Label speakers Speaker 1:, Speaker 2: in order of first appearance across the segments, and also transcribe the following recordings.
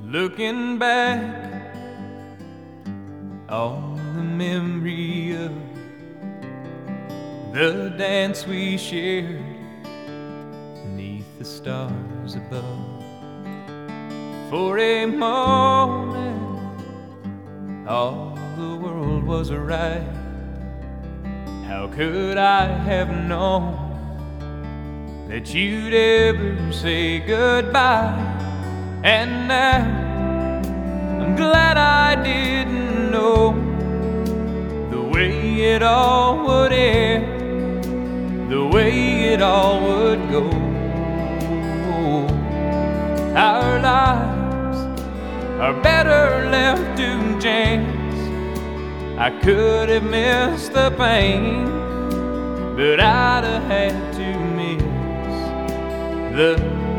Speaker 1: Looking back on the memory of the dance we shared beneath the stars above. For a moment, all the world was right. How could I have known that you'd ever say goodbye? And now I'm glad I didn't know the way it all would end, the way it all would go. Our lives are better left to chance. I could have missed the pain, but I'd have had to miss the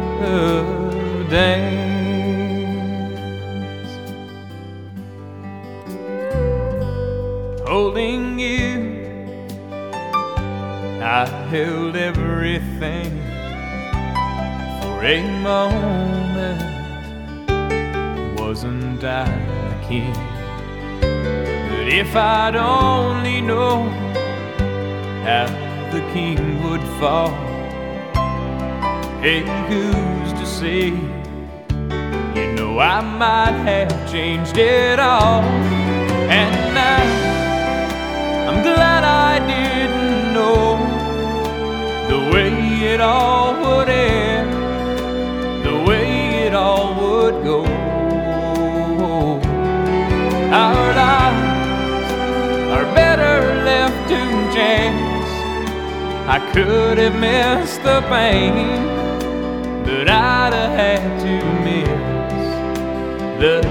Speaker 1: dance. Holding you, I held everything. For a moment, wasn't I the king? But if I'd only known how the king would fall, hey, who's to say? You know I might have changed it all. And now I'm glad I didn't know the way it all would end, the way it all would go. Our lives are better left to chance. I could have missed the pain, but I'd have had to miss the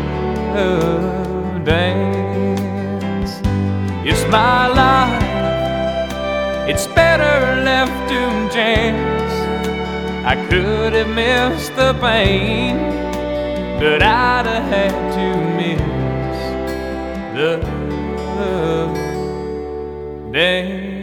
Speaker 1: dance. It's my life, it's better left to chance. I could have missed the pain, but I'd have had to miss the dance.